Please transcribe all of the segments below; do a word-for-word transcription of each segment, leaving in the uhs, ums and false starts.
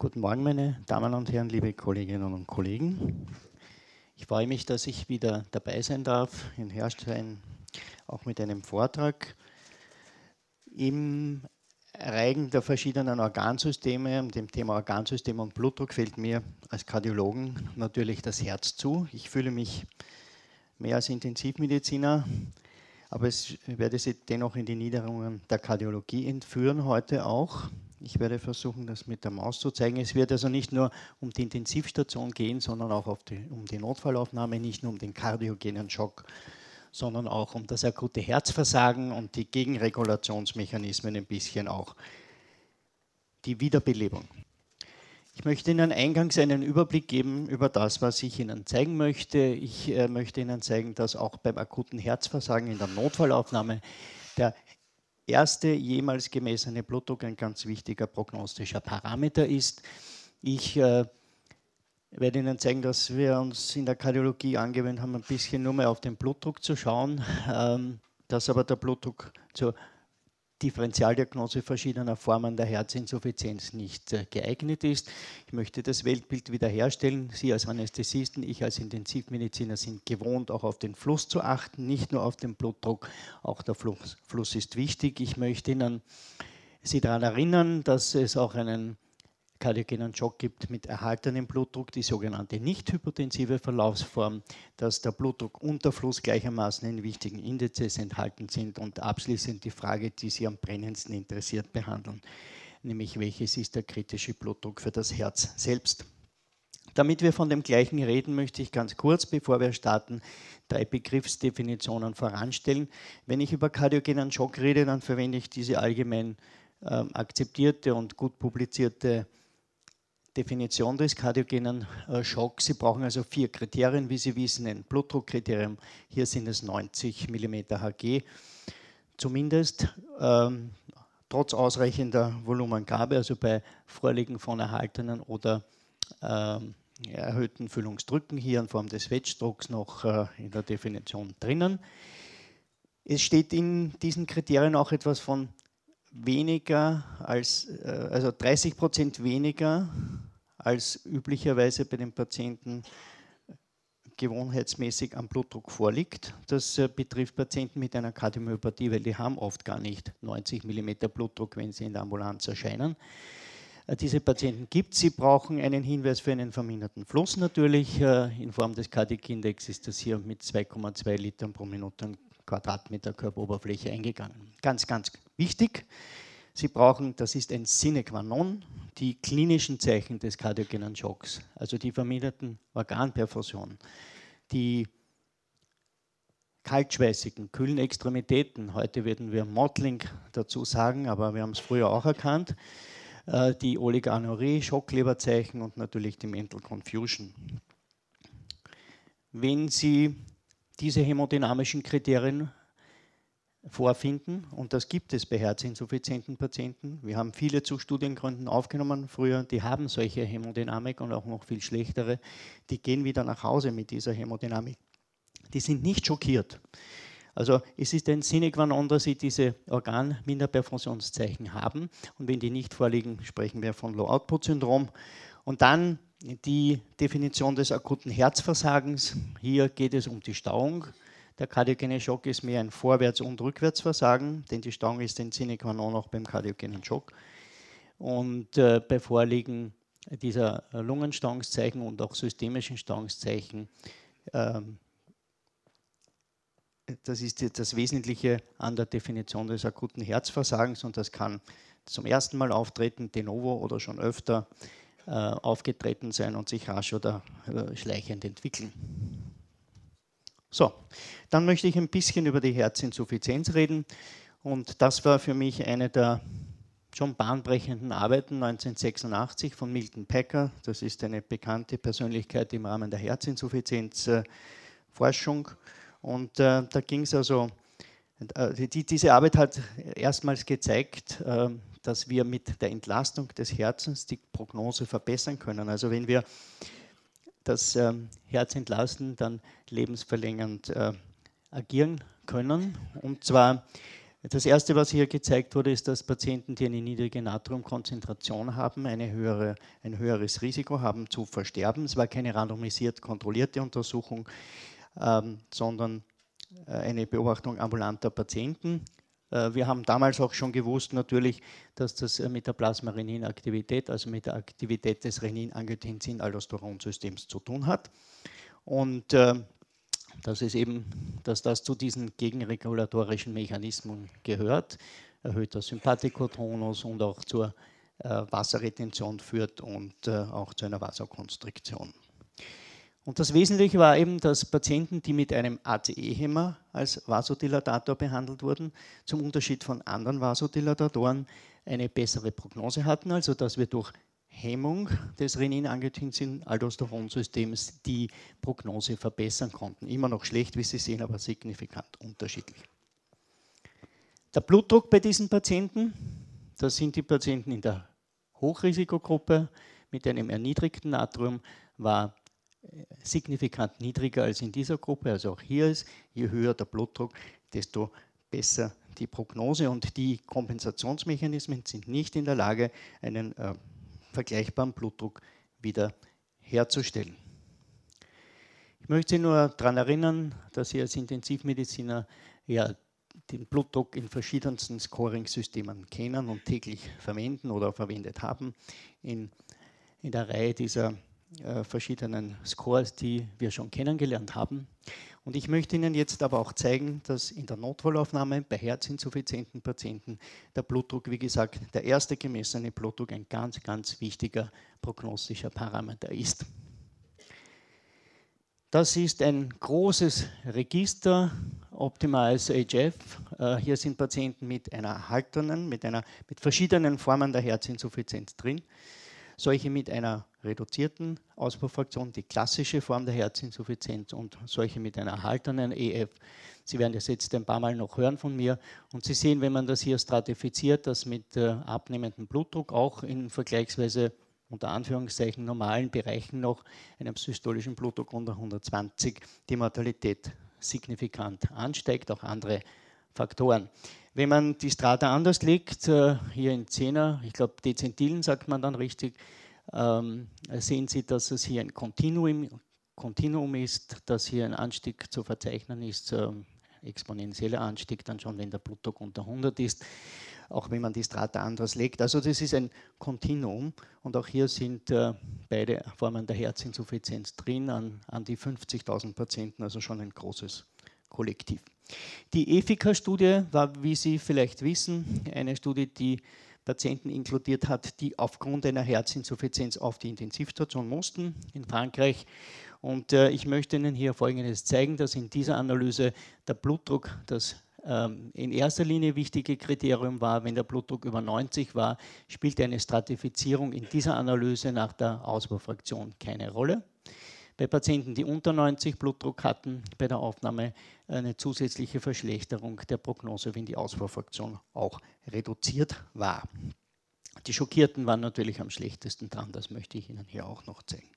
Guten Morgen, meine Damen und Herren, liebe Kolleginnen und Kollegen. Ich freue mich, dass ich wieder dabei sein darf in Herstein, auch mit einem Vortrag. Im Reigen der verschiedenen Organsysteme und dem Thema Organsystem und Blutdruck fällt mir als Kardiologen natürlich das Herz zu. Ich fühle mich mehr als Intensivmediziner, aber ich werde Sie dennoch in die Niederungen der Kardiologie entführen, heute auch. Ich werde versuchen, das mit der Maus zu zeigen. Es wird also nicht nur um die Intensivstation gehen, sondern auch auf die, um die Notfallaufnahme, nicht nur um den kardiogenen Schock, sondern auch um das akute Herzversagen und die Gegenregulationsmechanismen ein bisschen auch. Die Wiederbelebung. Ich möchte Ihnen eingangs einen Überblick geben über das, was ich Ihnen zeigen möchte. Ich äh, möchte Ihnen zeigen, dass auch beim akuten Herzversagen in der Notfallaufnahme der erste jemals gemessene Blutdruck ein ganz wichtiger prognostischer Parameter ist. Ich äh, werde Ihnen zeigen, dass wir uns in der Kardiologie angewöhnt haben, ein bisschen nur mehr auf den Blutdruck zu schauen, ähm, dass aber der Blutdruck zur Differentialdiagnose verschiedener Formen der Herzinsuffizienz nicht äh, geeignet ist. Ich möchte das Weltbild wiederherstellen. Sie als Anästhesisten, ich als Intensivmediziner sind gewohnt, auch auf den Fluss zu achten, nicht nur auf den Blutdruck, auch der Fluss, Fluss ist wichtig. Ich möchte Ihnen Sie daran erinnern, dass es auch einen kardiogenen Schock gibt mit erhaltenem Blutdruck, die sogenannte nicht hypotensive Verlaufsform, dass der Blutdruck und der Fluss gleichermaßen in wichtigen Indizes enthalten sind und abschließend die Frage, die Sie am brennendsten interessiert, behandeln, nämlich welches ist der kritische Blutdruck für das Herz selbst. Damit wir von dem Gleichen reden, möchte ich ganz kurz, bevor wir starten, drei Begriffsdefinitionen voranstellen. Wenn ich über kardiogenen Schock rede, dann verwende ich diese allgemein äh, akzeptierte und gut publizierte Definition des kardiogenen äh, Schocks. Sie brauchen also vier Kriterien, wie Sie wissen, ein Blutdruckkriterium. Hier sind es neunzig Millimeter Hg, zumindest ähm, trotz ausreichender Volumengabe, also bei Vorliegen von erhaltenen oder ähm, erhöhten Füllungsdrücken, hier in Form des Wedge-Drucks noch äh, in der Definition drinnen. Es steht in diesen Kriterien auch etwas von weniger als, also dreißig Prozent weniger als üblicherweise bei den Patienten gewohnheitsmäßig am Blutdruck vorliegt. Das betrifft Patienten mit einer Kardiomyopathie, weil die haben oft gar nicht neunzig Millimeter Blutdruck, wenn sie in der Ambulanz erscheinen. Diese Patienten gibt es. Sie brauchen einen Hinweis für einen verminderten Fluss natürlich. In Form des Cardiac-Index ist das hier mit zwei Komma zwei Litern pro Minute Quadratmeter Körperoberfläche eingegangen. Ganz, ganz wichtig. Sie brauchen, das ist ein Sine qua non, die klinischen Zeichen des kardiogenen Schocks, also die verminderten Organperfusionen, die kaltschweißigen, kühlen Extremitäten. Heute würden wir Mottling dazu sagen, aber wir haben es früher auch erkannt. Die Oligoanurie, Schockleberzeichen und natürlich die Mental Confusion. Wenn Sie diese hämodynamischen Kriterien vorfinden, und das gibt es bei herzinsuffizienten Patienten. Wir haben viele zu Studiengründen aufgenommen früher, die haben solche Hämodynamik und auch noch viel schlechtere. Die gehen wieder nach Hause mit dieser Hämodynamik. Die sind nicht schockiert. Also es ist ein Sine qua non, dass sie diese Organminderperfusionszeichen haben, und wenn die nicht vorliegen, sprechen wir von Low-Output-Syndrom. Und dann die Definition des akuten Herzversagens. Hier geht es um die Stauung. Der kardiogene Schock ist mehr ein Vorwärts- und Rückwärtsversagen, denn die Stauung ist ein Sine qua non auch beim kardiogenen Schock. Und äh, bei Vorliegen dieser Lungenstauungszeichen und auch systemischen Stauungszeichen, äh, das ist das Wesentliche an der Definition des akuten Herzversagens, und das kann zum ersten Mal auftreten, de novo oder schon öfter äh, aufgetreten sein und sich rasch oder äh, schleichend entwickeln. So, dann möchte ich ein bisschen über die Herzinsuffizienz reden, und das war für mich eine der schon bahnbrechenden Arbeiten neunzehnhundertsechsundachtzig von Milton Packer. Das ist eine bekannte Persönlichkeit im Rahmen der Herzinsuffizienzforschung. Und äh, da ging es also, äh, die, diese Arbeit hat erstmals gezeigt, äh, dass wir mit der Entlastung des Herzens die Prognose verbessern können. Also wenn wir das ähm, Herz entlasten, dann lebensverlängernd äh, agieren können. Und zwar Das Erste, was hier gezeigt wurde, ist, dass Patienten, die eine niedrige Natriumkonzentration haben, eine höhere, ein höheres Risiko haben zu versterben. Es war keine randomisiert kontrollierte Untersuchung, ähm, sondern eine Beobachtung ambulanter Patienten. Äh, wir haben damals auch schon gewusst, natürlich, dass das mit der Plasma-Renin-Aktivität, also mit der Aktivität des Renin-Angiotensin-Aldosteron-Systems zu tun hat. Und äh, dass, es eben, dass das zu diesen gegenregulatorischen Mechanismen gehört, erhöhter Sympathikotonus und auch zur äh, Wasserretention führt und äh, auch zu einer Vasokonstriktion. Und das Wesentliche war eben, dass Patienten, die mit einem A C E-Hemmer als Vasodilatator behandelt wurden, zum Unterschied von anderen Vasodilatatoren eine bessere Prognose hatten, also dass wir durch Hemmung des Renin-Angiotensin-Aldosteron-Systems die Prognose verbessern konnten. Immer noch schlecht, wie Sie sehen, aber signifikant unterschiedlich. Der Blutdruck bei diesen Patienten, das sind die Patienten in der Hochrisikogruppe mit einem erniedrigten Natrium, war signifikant niedriger als in dieser Gruppe. Also auch hier ist, je höher der Blutdruck, desto besser die Prognose. Und die Kompensationsmechanismen sind nicht in der Lage, einen äh, vergleichbaren Blutdruck wieder herzustellen. Ich möchte Sie nur daran erinnern, dass Sie als Intensivmediziner ja den Blutdruck in verschiedensten Scoring-Systemen kennen und täglich verwenden oder verwendet haben in, in der Reihe dieser äh, verschiedenen Scores, die wir schon kennengelernt haben. Und ich möchte Ihnen jetzt aber auch zeigen, dass in der Notfallaufnahme bei herzinsuffizienten Patienten der Blutdruck, wie gesagt, der erste gemessene Blutdruck ein ganz, ganz wichtiger prognostischer Parameter ist. Das ist ein großes Register, Optimize H F. Hier sind Patienten mit einer erhaltenen, mit, einer, mit verschiedenen Formen der Herzinsuffizienz drin. Solche mit einer reduzierten Auspuffraktion, die klassische Form der Herzinsuffizienz, und solche mit einer erhaltenen E F. Sie werden das jetzt ein paar Mal noch hören von mir. Und Sie sehen, wenn man das hier stratifiziert, dass mit äh, abnehmendem Blutdruck auch in vergleichsweise unter Anführungszeichen normalen Bereichen noch einem systolischen Blutdruck unter hundertzwanzig die Mortalität signifikant ansteigt, auch andere Faktoren. Wenn man die Strata anders legt, äh, hier in Zehner, ich glaube Dezentilen sagt man dann richtig, ähm, sehen Sie, dass es hier ein Kontinuum, Kontinuum ist, dass hier ein Anstieg zu verzeichnen ist, äh, exponentieller Anstieg dann schon, wenn der Blutdruck unter hundert ist, auch wenn man die Strata anders legt. Also das ist ein Kontinuum und auch hier sind äh, beide Formen der Herzinsuffizienz drin, an, an die fünfzigtausend Patienten, also schon ein großes Kollektiv. Die E F I C A-Studie war, wie Sie vielleicht wissen, eine Studie, die Patienten inkludiert hat, die aufgrund einer Herzinsuffizienz auf die Intensivstation mussten in Frankreich. Und äh, ich möchte Ihnen hier Folgendes zeigen, dass in dieser Analyse der Blutdruck das ähm, in erster Linie wichtige Kriterium war. Wenn der Blutdruck über neunzig war, spielte eine Stratifizierung in dieser Analyse nach der Auswahlfraktion keine Rolle. Bei Patienten, die unter neunzig Blutdruck hatten, bei der Aufnahme eine zusätzliche Verschlechterung der Prognose, wenn die Auswahlfraktion auch reduziert war. Die Schockierten waren natürlich am schlechtesten dran, das möchte ich Ihnen hier auch noch zeigen.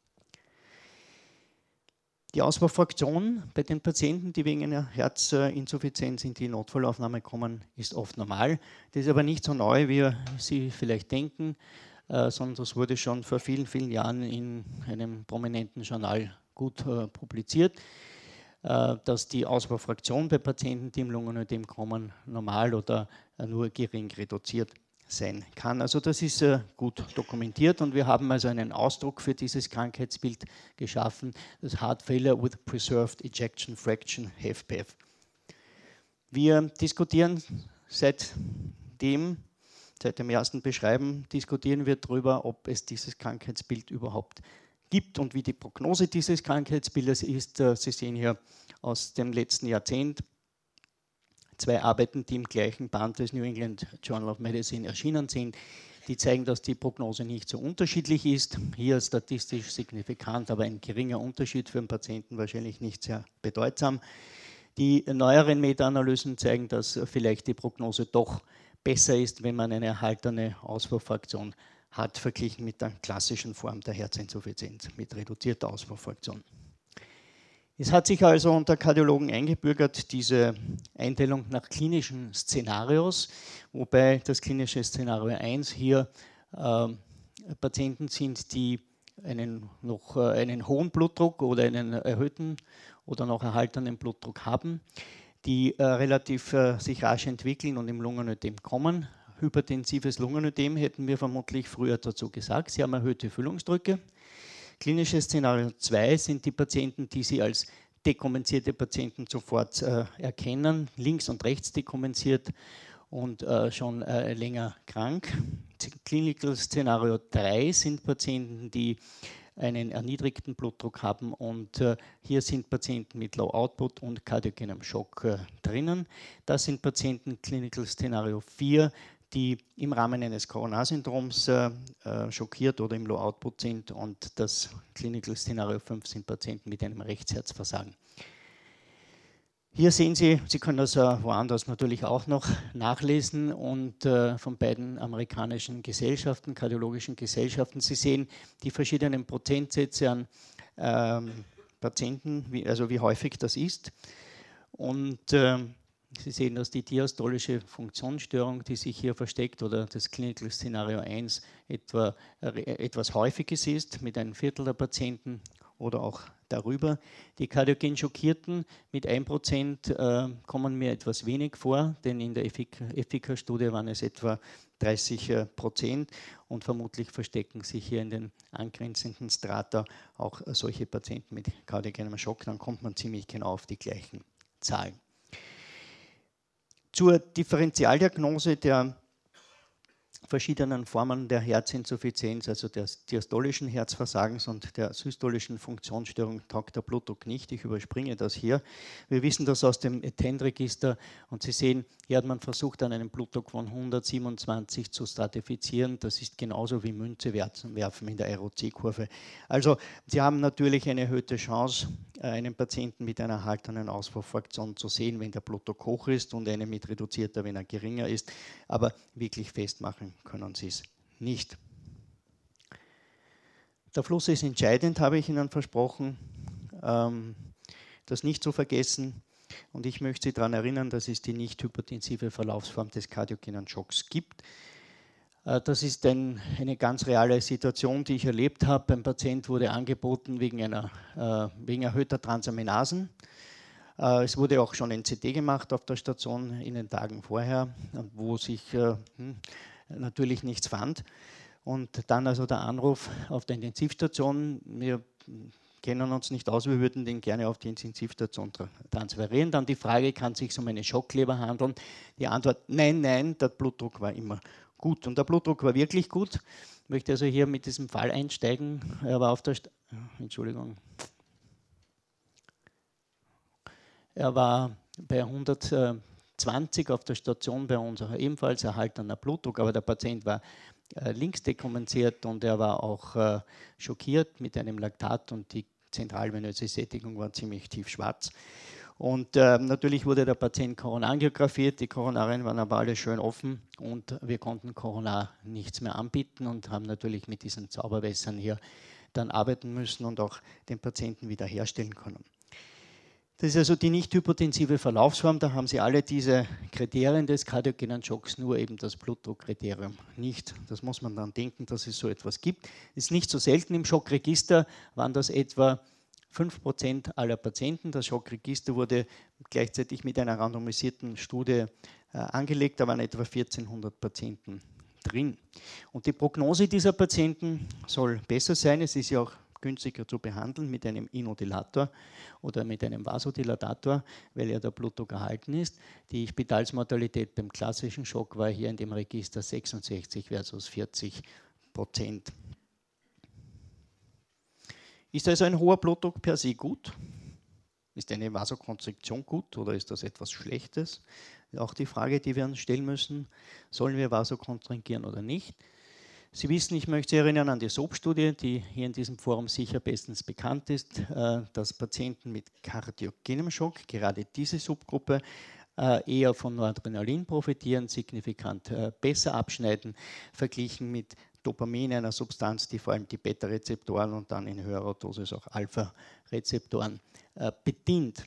Die Auswahlfraktion bei den Patienten, die wegen einer Herzinsuffizienz in die Notfallaufnahme kommen, ist oft normal. Das ist aber nicht so neu, wie Sie vielleicht denken, äh, sondern das wurde schon vor vielen, vielen Jahren in einem prominenten Journal gut äh, publiziert, äh, dass die Auswahlfraktion bei Patienten, die im Lungenödem kommen, normal oder äh, nur gering reduziert sein kann. Also das ist äh, gut dokumentiert und wir haben also einen Ausdruck für dieses Krankheitsbild geschaffen, das Heart Failure with Preserved Ejection Fraction, H F P F. Wir diskutieren seitdem, seit dem ersten Beschreiben, diskutieren wir darüber, ob es dieses Krankheitsbild überhaupt gibt und wie die Prognose dieses Krankheitsbildes ist. Äh, Sie sehen hier aus dem letzten Jahrzehnt zwei Arbeiten, die im gleichen Band des New England Journal of Medicine erschienen sind, die zeigen, dass die Prognose nicht so unterschiedlich ist. Hier statistisch signifikant, aber ein geringer Unterschied für den Patienten, wahrscheinlich nicht sehr bedeutsam. Die neueren Meta-Analysen zeigen, dass vielleicht die Prognose doch besser ist, wenn man eine erhaltene Auswahlfraktion hat, verglichen mit der klassischen Form der Herzinsuffizienz mit reduzierter Auswahlfraktion. Es hat sich also unter Kardiologen eingebürgert, diese Einteilung nach klinischen Szenarios, wobei das klinische Szenario eins hier äh, Patienten sind, die einen, noch äh, einen hohen Blutdruck oder einen erhöhten oder noch erhaltenen Blutdruck haben, die äh, relativ äh, sich rasch entwickeln und im Lungenödem kommen. Hypertensives Lungenödem hätten wir vermutlich früher dazu gesagt. Sie haben erhöhte Füllungsdrücke. Klinisches Szenario zwei sind die Patienten, die Sie als dekompensierte Patienten sofort äh, erkennen, links und rechts dekompensiert und äh, schon äh, länger krank. Clinical Szenario drei sind Patienten, die einen erniedrigten Blutdruck haben und äh, hier sind Patienten mit Low Output und kardiogenem Schock äh, drinnen. Das sind Patienten Clinical Szenario vier, die im Rahmen eines Coronarsyndroms äh, äh, schockiert oder im Low Output sind, und das Clinical Szenario fünf sind Patienten mit einem Rechtsherzversagen. Hier sehen Sie, Sie können das äh, woanders natürlich auch noch nachlesen, und äh, von beiden amerikanischen Gesellschaften, kardiologischen Gesellschaften. Sie sehen die verschiedenen Prozentsätze an ähm, Patienten, wie, also wie häufig das ist. Und äh, Sie sehen, dass die diastolische Funktionsstörung, die sich hier versteckt, oder das Clinical Szenario eins etwa, äh, etwas Häufiges ist, mit einem Viertel der Patienten oder auch darüber. Die kardiogen Schockierten mit ein Prozent äh, kommen mir etwas wenig vor, denn in der EFICA-Studie waren es etwa dreißig Prozent, und vermutlich verstecken sich hier in den angrenzenden Strata auch solche Patienten mit kardiogenem Schock. Dann kommt man ziemlich genau auf die gleichen Zahlen. Zur Differentialdiagnose der verschiedenen Formen der Herzinsuffizienz, also des diastolischen Herzversagens und der systolischen Funktionsstörung, taugt der Blutdruck nicht. Ich überspringe das hier. Wir wissen das aus dem E T E N-Register, und Sie sehen, hier hat man versucht, an einem Blutdruck von hundertsiebenundzwanzig zu stratifizieren. Das ist genauso wie Münze werfen in der R O C-Kurve. Also Sie haben natürlich eine erhöhte Chance, einen Patienten mit einer erhaltenen Auspuffraktion zu sehen, wenn der Blutdruck hoch ist, und einen mit reduzierter, wenn er geringer ist. Aber wirklich festmachen können Sie es nicht. Der Fluss ist entscheidend, habe ich Ihnen versprochen, ähm, das nicht zu vergessen. Und ich möchte Sie daran erinnern, dass es die nicht hypertensive Verlaufsform des kardiogenen Schocks gibt. Äh, das ist ein, eine ganz reale Situation, die ich erlebt habe. Ein Patient wurde angeboten wegen, einer, äh, wegen erhöhter Transaminasen. Äh, es wurde auch schon ein C T gemacht auf der Station in den Tagen vorher, wo sich äh, hm, natürlich nichts fand. Und dann also der Anruf auf der Intensivstation: Wir kennen uns nicht aus, wir würden den gerne auf die Intensivstation tra transferieren. Dann die Frage: Kann es sich um eine Schockleber handeln? Die Antwort: Nein, nein, der Blutdruck war immer gut. Und der Blutdruck war wirklich gut. Ich möchte also hier mit diesem Fall einsteigen. Er war auf der St Entschuldigung. Er war bei hundertzwanzig auf der Station bei uns ebenfalls erhaltener Blutdruck, aber der Patient war äh, links dekompensiert, und er war auch äh, schockiert mit einem Laktat, und die zentralvenöse Sättigung war ziemlich tief schwarz. Und äh, natürlich wurde der Patient koronarangiografiert, die Koronarien waren aber alle schön offen, und wir konnten koronar nichts mehr anbieten und haben natürlich mit diesen Zauberwässern hier dann arbeiten müssen und auch den Patienten wiederherstellen können. Das ist also die nicht hypotensive Verlaufsform. Da haben Sie alle diese Kriterien des kardiogenen Schocks, nur eben das Blutdruckkriterium nicht. Das muss man dann denken, dass es so etwas gibt. Das ist nicht so selten. Im Schockregister waren das etwa fünf Prozent aller Patienten. Das Schockregister wurde gleichzeitig mit einer randomisierten Studie äh, angelegt. Da waren etwa vierzehnhundert Patienten drin. Und die Prognose dieser Patienten soll besser sein. Es ist ja auch günstiger zu behandeln mit einem Inodilator oder mit einem Vasodilatator, weil ja der Blutdruck erhalten ist. Die Spitalsmortalität beim klassischen Schock war hier in dem Register sechsundsechzig versus vierzig Prozent. Ist also ein hoher Blutdruck per se gut? Ist eine Vasokonstriktion gut oder ist das etwas Schlechtes? Auch die Frage, die wir uns stellen müssen: Sollen wir vasokonstrigieren oder nicht? Sie wissen, ich möchte Sie erinnern an die S O P-Studie, die hier in diesem Forum sicher bestens bekannt ist, dass Patienten mit kardiogenem Schock, gerade diese Subgruppe, eher von Noradrenalin profitieren, signifikant besser abschneiden, verglichen mit Dopamin, einer Substanz, die vor allem die Beta-Rezeptoren und dann in höherer Dosis auch Alpha-Rezeptoren äh, bedient.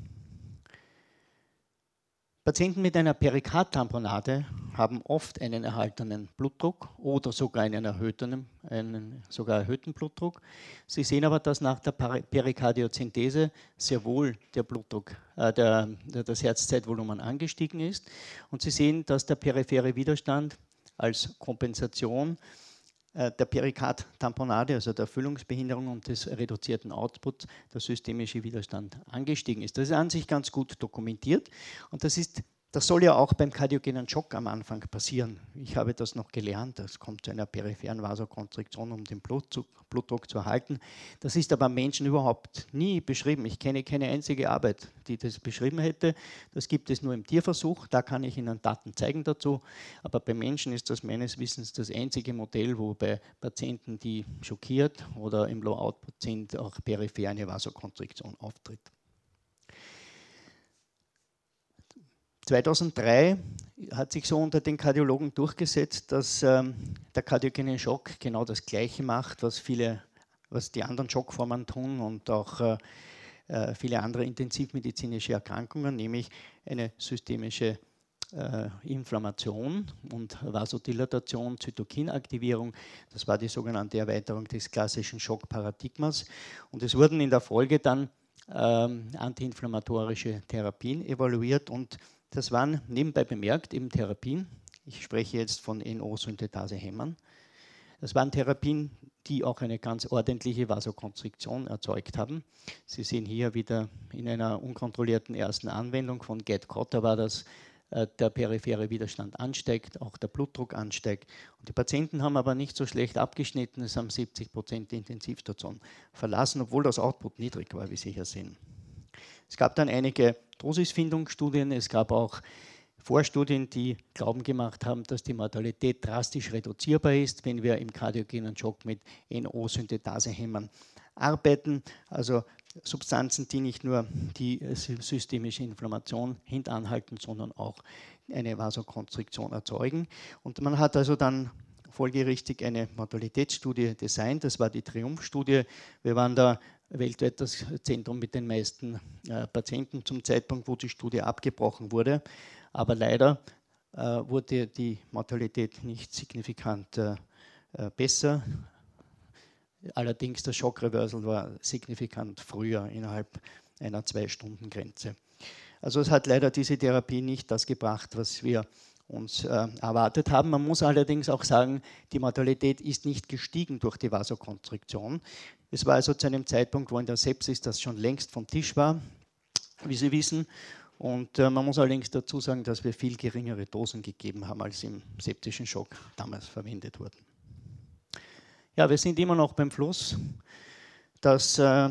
Patienten mit einer Perikardtamponade haben oft einen erhaltenen Blutdruck oder sogar einen erhöhten, einen sogar erhöhten Blutdruck. Sie sehen aber, dass nach der Perikardiozenthese sehr wohl der Blutdruck, äh, der, das Herzzeitvolumen angestiegen ist. Und Sie sehen, dass der periphere Widerstand als Kompensation äh, der Perikardtamponade, also der Erfüllungsbehinderung und des reduzierten Outputs, der systemische Widerstand angestiegen ist. Das ist an sich ganz gut dokumentiert und das ist Das soll ja auch beim kardiogenen Schock am Anfang passieren. Ich habe das noch gelernt, es kommt zu einer peripheren Vasokonstriktion, um den Blutdruck, Blutdruck zu erhalten. Das ist aber Menschen überhaupt nie beschrieben. Ich kenne keine einzige Arbeit, die das beschrieben hätte. Das gibt es nur im Tierversuch, da kann ich Ihnen Daten zeigen dazu. Aber bei Menschen ist das meines Wissens das einzige Modell, wo bei Patienten, die schockiert oder im Low-Output sind, auch peripher eine Vasokonstriktion auftritt. zweitausenddrei hat sich so unter den Kardiologen durchgesetzt, dass ähm, der kardiogene Schock genau das Gleiche macht, was, viele, was die anderen Schockformen tun und auch äh, viele andere intensivmedizinische Erkrankungen, nämlich eine systemische äh, Inflammation und Vasodilatation, Zytokinaktivierung. Das war die sogenannte Erweiterung des klassischen Schockparadigmas. Und es wurden in der Folge dann ähm, antiinflammatorische Therapien evaluiert und das waren nebenbei bemerkt eben Therapien, ich spreche jetzt von N O-Synthetase-Hemmern, das waren Therapien, die auch eine ganz ordentliche Vasokonstriktion erzeugt haben. Sie sehen hier wieder in einer unkontrollierten ersten Anwendung von Ged-Cotter war das, äh, der periphere Widerstand ansteigt, auch der Blutdruck ansteigt. Und die Patienten haben aber nicht so schlecht abgeschnitten, es haben siebzig Prozent die Intensivstation verlassen, obwohl das Output niedrig war, wie Sie hier sehen. Es gab dann einige Dosisfindungsstudien, es gab auch Vorstudien, die Glauben gemacht haben, dass die Mortalität drastisch reduzierbar ist, wenn wir im kardiogenen Schock mit N O-Synthetase-Hemmern arbeiten, also Substanzen, die nicht nur die systemische Inflammation hintanhalten, sondern auch eine Vasokonstriktion erzeugen. Und man hat also dann folgerichtig eine Mortalitätsstudie designt, das war die Triumph-Studie. Wir waren da weltweit das Zentrum mit den meisten äh, Patienten zum Zeitpunkt, wo die Studie abgebrochen wurde. Aber leider äh, wurde die Mortalität nicht signifikant äh, besser. Allerdings das Schockreversal war signifikant früher, innerhalb einer Zwei-Stunden-Grenze. Also es hat leider diese Therapie nicht das gebracht, was wir uns äh, erwartet haben. Man muss allerdings auch sagen, die Mortalität ist nicht gestiegen durch die Vasokonstriktion. Es war also zu einem Zeitpunkt, wo in der Sepsis das schon längst vom Tisch war, wie Sie wissen. Und äh, man muss allerdings dazu sagen, dass wir viel geringere Dosen gegeben haben, als im septischen Schock damals verwendet wurden. Ja, wir sind immer noch beim Fluss. Das äh,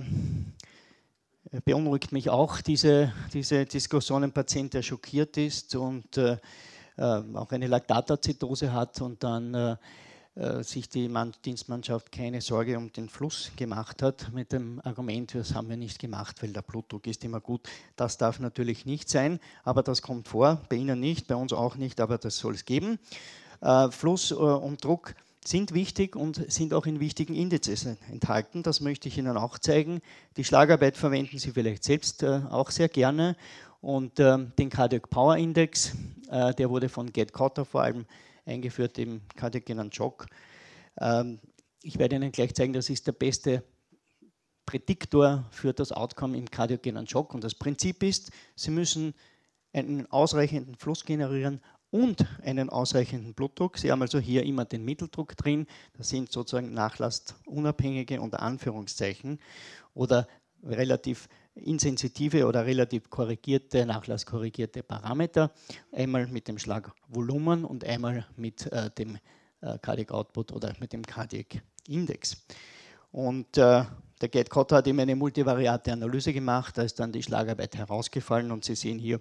beunruhigt mich auch, diese, diese Diskussion, ein Patient, der schockiert ist und äh, auch eine Laktatazidose hat und dann äh, sich die Mann Dienstmannschaft keine Sorge um den Fluss gemacht hat mit dem Argument, das haben wir nicht gemacht, weil der Blutdruck ist immer gut. Das darf natürlich nicht sein, aber das kommt vor, bei Ihnen nicht, bei uns auch nicht, aber das soll es geben. Äh, Fluss äh, und Druck sind wichtig und sind auch in wichtigen Indizes enthalten. Das möchte ich Ihnen auch zeigen. Die Schlagarbeit verwenden Sie vielleicht selbst äh, auch sehr gerne. Und äh, den Cardiac Power Index, äh, der wurde von Ged-Cotter vor allem eingeführt im kardiogenen Schock. Ähm, ich werde Ihnen gleich zeigen, das ist der beste Prädiktor für das Outcome im kardiogenen Schock. Und das Prinzip ist, Sie müssen einen ausreichenden Fluss generieren und einen ausreichenden Blutdruck. Sie haben also hier immer den Mitteldruck drin. Das sind sozusagen nachlassunabhängige unter Anführungszeichen oder relativ insensitive oder relativ korrigierte, nachlasskorrigierte Parameter. Einmal mit dem Schlagvolumen und einmal mit äh, dem äh, Cardiac Output oder mit dem Cardiac Index. Und äh, der Ged-Cotter hat eben eine multivariate Analyse gemacht, da ist dann die Schlagarbeit herausgefallen und Sie sehen hier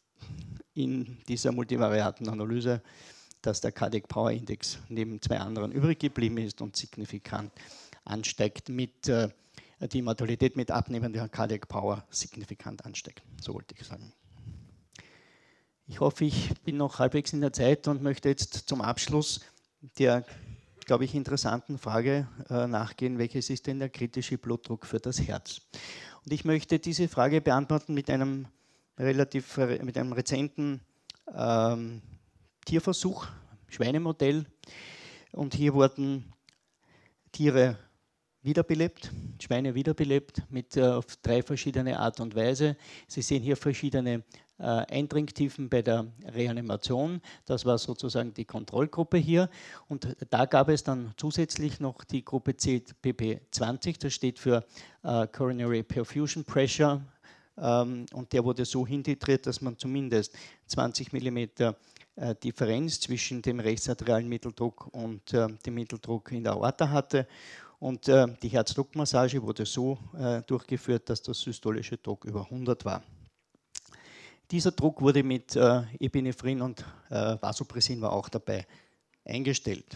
in dieser multivariaten Analyse, dass der Cardiac Power Index neben zwei anderen übrig geblieben ist und signifikant ansteigt mit äh, die Mortalität mit abnehmender Cardiac Power signifikant ansteigt. So wollte ich sagen. Ich hoffe, ich bin noch halbwegs in der Zeit und möchte jetzt zum Abschluss der glaube ich, interessanten Frage äh, nachgehen, welches ist denn der kritische Blutdruck für das Herz? Und ich möchte diese Frage beantworten mit einem relativ, mit einem rezenten ähm, Tierversuch, Schweinemodell. Und hier wurden Tiere wiederbelebt, Schweine wiederbelebt mit äh, auf drei verschiedene Art und Weise. Sie sehen hier verschiedene äh, Eindringtiefen bei der Reanimation. Das war sozusagen die Kontrollgruppe hier. Und da gab es dann zusätzlich noch die Gruppe C P P zwanzig, das steht für äh, Coronary Perfusion Pressure. Ähm, und der wurde so hintitriert, dass man zumindest zwanzig Millimeter äh, Differenz zwischen dem rechtsarterialen Mitteldruck und äh, dem Mitteldruck in der Aorta hatte. Und äh, die Herzdruckmassage wurde so äh, durchgeführt, dass der systolische Druck über hundert war. Dieser Druck wurde mit äh, Epinephrin und äh, Vasopressin war auch dabei eingestellt.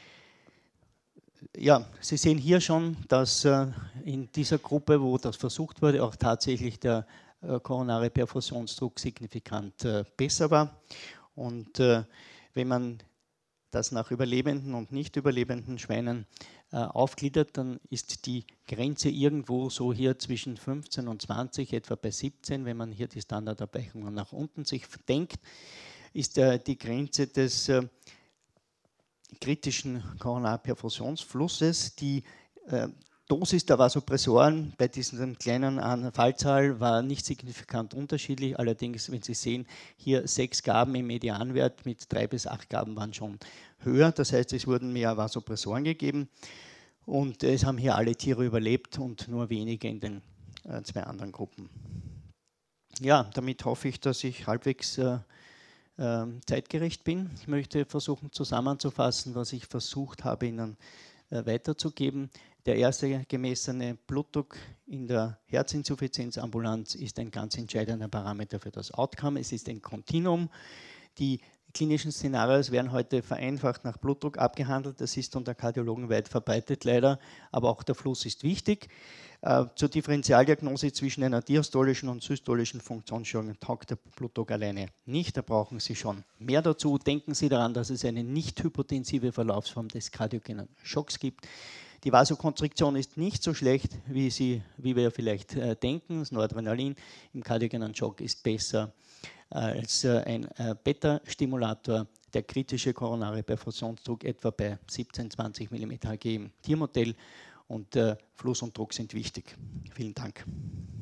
Ja, Sie sehen hier schon, dass äh, in dieser Gruppe, wo das versucht wurde, auch tatsächlich der äh, koronare Perfusionsdruck signifikant äh, besser war. Und äh, wenn man das nach überlebenden und nicht überlebenden Schweinen äh, aufgliedert, dann ist die Grenze irgendwo so hier zwischen fünfzehn und zwanzig, etwa bei siebzehn, wenn man hier die Standardabweichungen nach unten sich denkt, ist äh, die Grenze des äh, kritischen Koronarperfusionsflusses. Die äh, Dosis der Vasopressoren bei diesem kleinen Fallzahl war nicht signifikant unterschiedlich. Allerdings, wenn Sie sehen, hier sechs Gaben im Medianwert mit drei bis acht Gaben waren schon höher. Das heißt, es wurden mehr Vasopressoren gegeben und es haben hier alle Tiere überlebt und nur wenige in den äh, zwei anderen Gruppen. Ja, damit hoffe ich, dass ich halbwegs äh, äh, zeitgerecht bin. Ich möchte versuchen zusammenzufassen, was ich versucht habe, Ihnen äh, weiterzugeben. Der erste gemessene Blutdruck in der Herzinsuffizienzambulanz ist ein ganz entscheidender Parameter für das Outcome. Es ist ein Kontinuum. Die klinischen Szenarios werden heute vereinfacht nach Blutdruck abgehandelt. Das ist unter Kardiologen weit verbreitet leider, aber auch der Fluss ist wichtig. Äh, zur Differentialdiagnose zwischen einer diastolischen und systolischen Funktionsstörung taugt der Blutdruck alleine nicht. Da brauchen Sie schon mehr dazu. Denken Sie daran, dass es eine nicht hypotensive Verlaufsform des kardiogenen Schocks gibt. Die Vasokonstriktion ist nicht so schlecht, wie, Sie, wie wir vielleicht äh, denken. Das Noradrenalin im kardiogenen Schock ist besser äh, als äh, ein äh, Beta-Stimulator. Der kritische koronare Perfusionsdruck etwa bei siebzehn, zwanzig Millimeter Hg im Tiermodell und äh, Fluss und Druck sind wichtig. Vielen Dank.